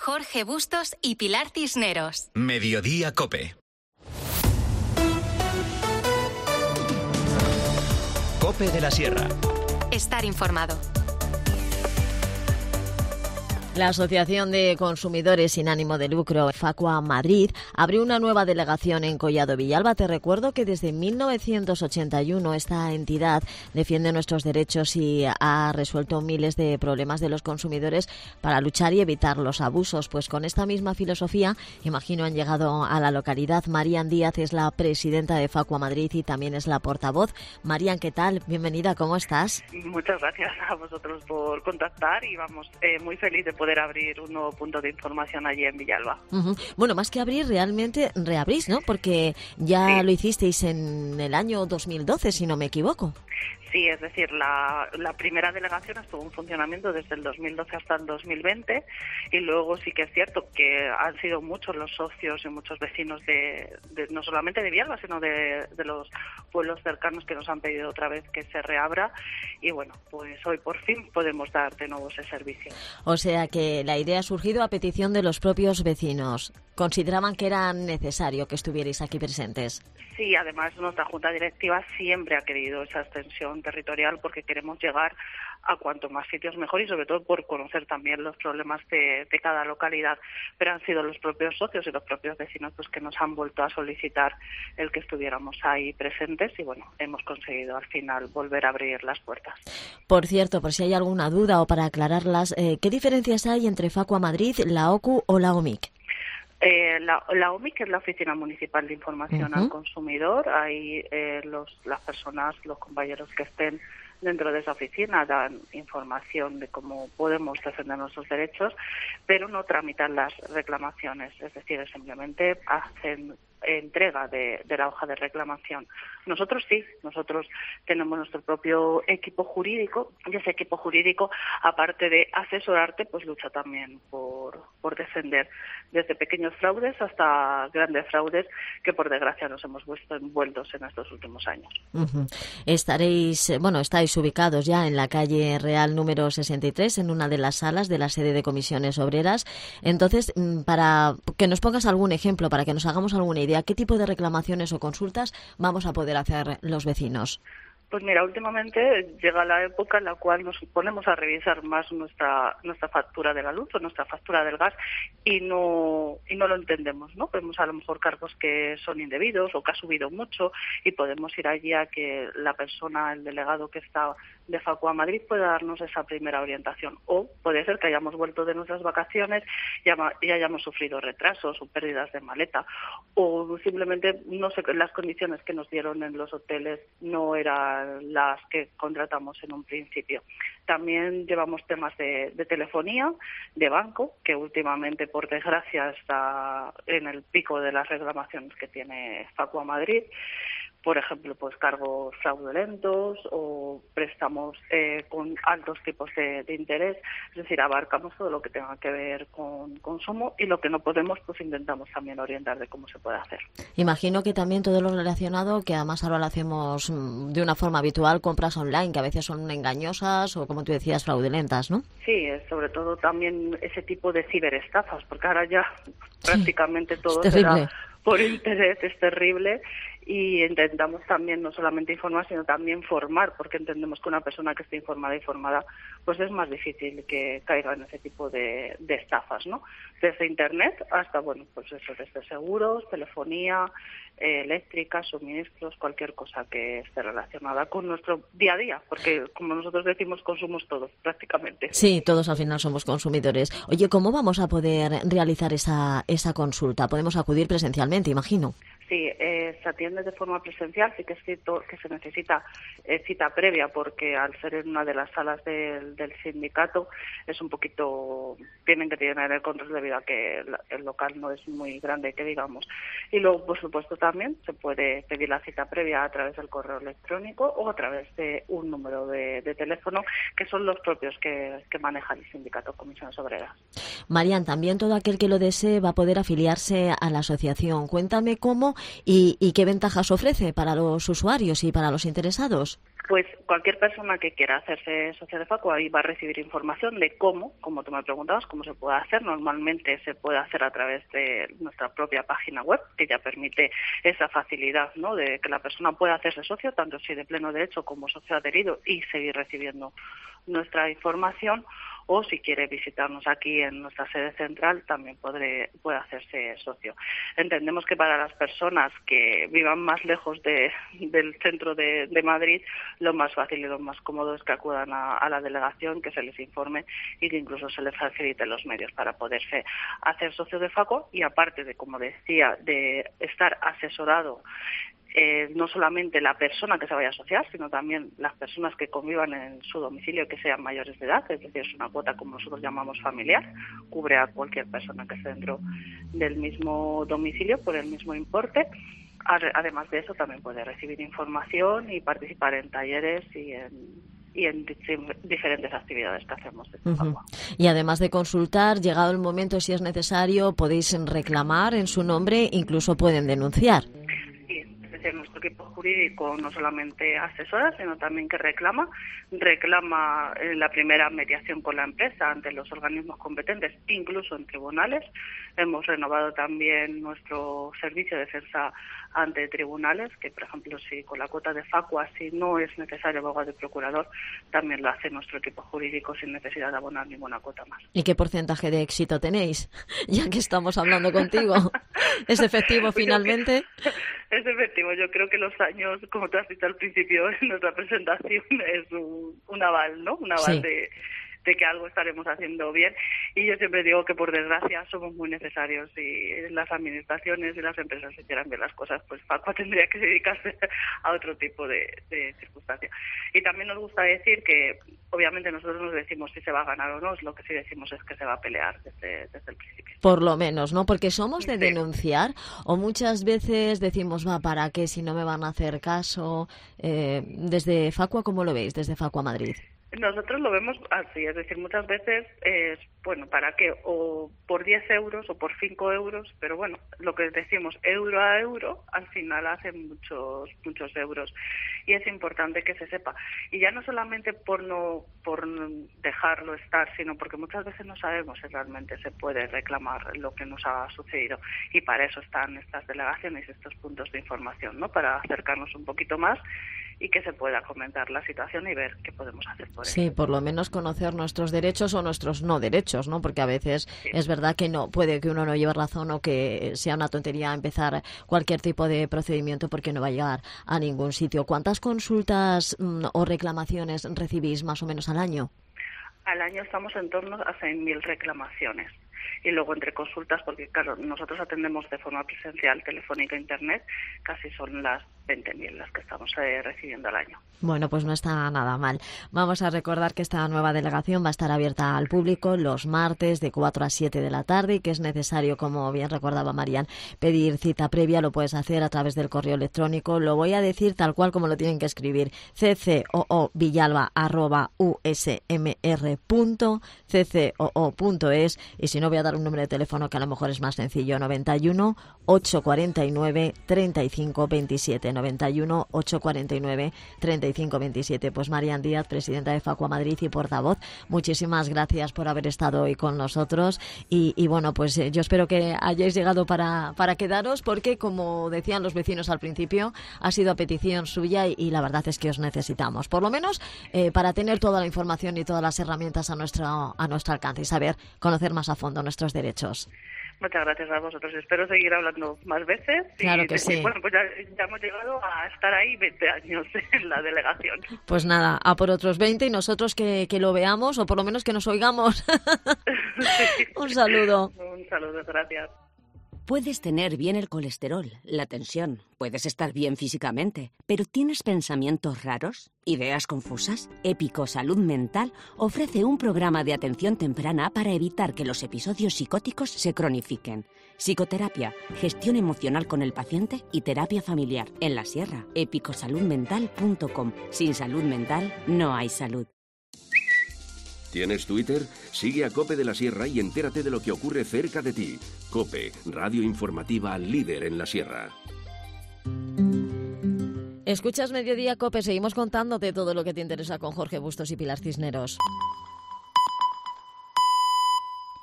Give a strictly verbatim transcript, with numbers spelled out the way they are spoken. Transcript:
Jorge Bustos y Pilar Cisneros. Mediodía COPE. COPE de la Sierra. Estar informado. La Asociación de Consumidores sin ánimo de lucro, Facua Madrid, abrió una nueva delegación en Collado Villalba. Te recuerdo que desde mil novecientos ochenta y uno esta entidad defiende nuestros derechos y ha resuelto miles de problemas de los consumidores para luchar y evitar los abusos. Pues con esta misma filosofía, imagino, han llegado a la localidad. Marían Díaz es la presidenta de Facua Madrid y también es la portavoz. Marían, ¿qué tal? Bienvenida, ¿cómo estás? Muchas gracias a vosotros por contactar y vamos, eh, muy feliz de poder abrir un nuevo punto de información allí en Villalba. Uh-huh. Bueno, más que abrir, realmente reabrís, ¿no? Porque ya sí. Lo hicisteis en el año dos mil doce, si no me equivoco. Sí, es decir, la, la primera delegación estuvo en funcionamiento desde el dos mil doce hasta el dos mil veinte y luego sí que es cierto que han sido muchos los socios y muchos vecinos de, de no solamente de Villalba, sino de, de los pueblos cercanos que nos han pedido otra vez que se reabra y bueno, pues hoy por fin podemos dar de nuevo ese servicio. O sea que la idea ha surgido a petición de los propios vecinos. ¿Consideraban que era necesario que estuvierais aquí presentes? Sí, además nuestra Junta Directiva siempre ha querido esa extensión territorial porque queremos llegar a cuanto más sitios mejor y sobre todo por conocer también los problemas de, de cada localidad. Pero han sido los propios socios y los propios vecinos pues que nos han vuelto a solicitar el que estuviéramos ahí presentes y bueno, hemos conseguido al final volver a abrir las puertas. Por cierto, por si hay alguna duda o para aclararlas, eh, ¿qué diferencias hay entre Facua Madrid, la O C U o la O M I C? Eh, la, la O M I C es la Oficina Municipal de Información uh-huh. al Consumidor. Ahí eh, los, las personas, los compañeros que estén dentro de esa oficina dan información de cómo podemos defender nuestros derechos, pero no tramitan las reclamaciones, es decir, simplemente hacen entrega de, de la hoja de reclamación. Nosotros sí, nosotros tenemos nuestro propio equipo jurídico y ese equipo jurídico, aparte de asesorarte, pues lucha también por, por defender desde pequeños fraudes hasta grandes fraudes que por desgracia nos hemos visto envueltos en estos últimos años. Uh-huh. Estaréis, bueno, estáis ubicados ya en la calle Real número sesenta y tres, en una de las salas de la sede de Comisiones Obreras. Entonces, para que nos pongas algún ejemplo, para que nos hagamos alguna idea, ¿qué tipo de reclamaciones o consultas vamos a poder hacer los vecinos? Pues mira, últimamente llega la época en la cual nos ponemos a revisar más nuestra nuestra factura de la luz o nuestra factura del gas y no y no lo entendemos, ¿no? Vemos a lo mejor cargos que son indebidos o que ha subido mucho y podemos ir allí a que la persona, el delegado que está de Facua Madrid pueda darnos esa primera orientación. O puede ser que hayamos vuelto de nuestras vacaciones y hayamos sufrido retrasos o pérdidas de maleta o simplemente no sé, las condiciones que nos dieron en los hoteles no eran las que contratamos en un principio. También llevamos temas de, de telefonía, de banco, que últimamente, por desgracia, está en el pico de las reclamaciones que tiene Facua Madrid. Por ejemplo, pues cargos fraudulentos o préstamos eh, con altos tipos de, de interés. Es decir, abarcamos todo lo que tenga que ver con consumo y lo que no podemos, pues intentamos también orientar de cómo se puede hacer. Imagino que también todo lo relacionado, que además ahora lo hacemos de una forma habitual, compras online, que a veces son engañosas o, como tú decías, fraudulentas, ¿no? Sí, sobre todo también ese tipo de ciberestafas, porque ahora ya prácticamente sí, todo será por interés, es terrible. Y intentamos también no solamente informar, sino también formar, porque entendemos que una persona que esté informada y formada, pues es más difícil que caiga en ese tipo de, de estafas, ¿no? Desde Internet hasta, bueno, pues eso, desde seguros, telefonía, eh, eléctrica, suministros, cualquier cosa que esté relacionada con nuestro día a día, porque como nosotros decimos, consumos todos, prácticamente. Sí, todos al final somos consumidores. Oye, ¿cómo vamos a poder realizar esa, esa consulta? ¿Podemos acudir presencialmente, imagino? Sí, eh, se atiende de forma presencial, sí que es cierto que se necesita eh, cita previa porque al ser en una de las salas del, del sindicato es un poquito, tienen que tener el control debido a que el, el local no es muy grande, que digamos. Y luego, por supuesto, también se puede pedir la cita previa a través del correo electrónico o a través de un número de, de teléfono que son los propios que, que maneja el sindicato Comisiones Obreras. Marían, también todo aquel que lo desee va a poder afiliarse a la asociación. Cuéntame cómo ¿Y, y qué ventajas ofrece para los usuarios y para los interesados? Pues cualquier persona que quiera hacerse socio de Facua ahí va a recibir información de cómo, como tú me preguntabas, cómo se puede hacer. Normalmente se puede hacer a través de nuestra propia página web, que ya permite esa facilidad, ¿no?, de que la persona pueda hacerse socio, tanto si de pleno derecho como socio adherido, y seguir recibiendo nuestra información. O si quiere visitarnos aquí en nuestra sede central, también podré, puede hacerse socio. Entendemos que para las personas que vivan más lejos de, del centro de, de Madrid, lo más fácil y lo más cómodo es que acudan a, a la delegación, que se les informe y que incluso se les facilite los medios para poderse hacer socio de Facua. Y aparte de, como decía, de estar asesorado, Eh, no solamente la persona que se vaya a asociar, sino también las personas que convivan en su domicilio que sean mayores de edad, es decir, es una cuota, como nosotros llamamos, familiar, cubre a cualquier persona que esté dentro del mismo domicilio por el mismo importe. Además de eso, también puede recibir información y participar en talleres y en y en diferentes actividades que hacemos desde Facua. Uh-huh. Y además de consultar, llegado el momento, si es necesario, podéis reclamar en su nombre, incluso pueden denunciar. Nuestro equipo jurídico no solamente asesora, sino también que reclama, reclama eh, la primera mediación con la empresa ante los organismos competentes, incluso en tribunales. Hemos renovado también nuestro servicio de defensa ante tribunales, que por ejemplo, si con la cuota de Facua, si no es necesario abogado y procurador, también lo hace nuestro equipo jurídico sin necesidad de abonar ninguna cuota más. ¿Y qué porcentaje de éxito tenéis? Ya que estamos hablando contigo. ¿Es efectivo finalmente? Es efectivo. Yo creo que los años, como tú has dicho al principio en nuestra presentación, es un, un aval, ¿no? Un aval sí. de, de que algo estaremos haciendo bien. Y yo siempre digo que, por desgracia, somos muy necesarios y las administraciones y las empresas hicieran bien las cosas, pues Facua tendría que dedicarse a otro tipo de, de circunstancias. Y también nos gusta decir que, obviamente, nosotros nos decimos si se va a ganar o no, lo que sí decimos es que se va a pelear desde, desde el principio. Por lo menos, ¿no? Porque somos de sí. denunciar, o muchas veces decimos, va, ¿para qué si no me van a hacer caso? Eh, desde Facua, ¿cómo lo veis? Desde Facua Madrid. Nosotros lo vemos así, es decir, muchas veces es, bueno, ¿para qué? O por diez euros o por cinco euros, pero bueno, lo que decimos, euro a euro, al final hacen muchos muchos euros. Y es importante que se sepa. Y ya no solamente por no por dejarlo estar, sino porque muchas veces no sabemos si realmente se puede reclamar lo que nos ha sucedido. Y para eso están estas delegaciones, estos puntos de información, ¿no? Para acercarnos un poquito más y que se pueda comentar la situación y ver qué podemos hacer por ello. Sí, por lo menos conocer nuestros derechos o nuestros no derechos, ¿no? Porque a veces sí. es verdad que no puede que uno no lleve razón o que sea una tontería empezar cualquier tipo de procedimiento porque no va a llegar a ningún sitio. ¿Cuántas consultas mmm, o reclamaciones recibís más o menos al año? Al año estamos en torno a seis mil reclamaciones. Y luego entre consultas, porque claro, nosotros atendemos de forma presencial, telefónica, internet, casi son las veinte mil las que estamos eh, recibiendo al año. Bueno, pues no está nada mal. Vamos a recordar que esta nueva delegación va a estar abierta al público los martes de cuatro a siete de la tarde y que es necesario, como bien recordaba Marian, pedir cita previa. Lo puedes hacer a través del correo electrónico. Lo voy a decir tal cual como lo tienen que escribir: ccoovillalba arroba usmr punto ccoo punto es, y si no voy a dar un número de teléfono que a lo mejor es más sencillo: noventa y uno, ochocientos cuarenta y nueve, treinta y cinco veintisiete, noventa y uno, ochocientos cuarenta y nueve, treinta y cinco veintisiete. Pues Marian Díaz, presidenta de Facua Madrid y portavoz, muchísimas gracias por haber estado hoy con nosotros y, y bueno, pues eh, yo espero que hayáis llegado para, para quedaros, porque como decían los vecinos al principio, ha sido a petición suya y, y la verdad es que os necesitamos, por lo menos eh, para tener toda la información y todas las herramientas a nuestro, a nuestro alcance y saber conocer más a fondo nuestros derechos. Muchas gracias a vosotros. Espero seguir hablando más veces. Y, claro que sí. Bueno, pues ya, ya hemos llegado a estar ahí veinte años en la delegación. Pues nada, a por otros veinte y nosotros que, que lo veamos o por lo menos que nos oigamos. Sí. Un saludo. Un saludo, gracias. Puedes tener bien el colesterol, la tensión, puedes estar bien físicamente, pero ¿tienes pensamientos raros? ¿Ideas confusas? Épico Salud Mental ofrece un programa de atención temprana para evitar que los episodios psicóticos se cronifiquen. Psicoterapia, gestión emocional con el paciente y terapia familiar en La Sierra. épico salud mental punto com. Sin salud mental no hay salud. ¿Tienes Twitter? Sigue a COPE de la Sierra y entérate de lo que ocurre cerca de ti. COPE, radio informativa líder en la Sierra. Escuchas Mediodía Cope, seguimos contándote todo lo que te interesa con Jorge Bustos y Pilar Cisneros.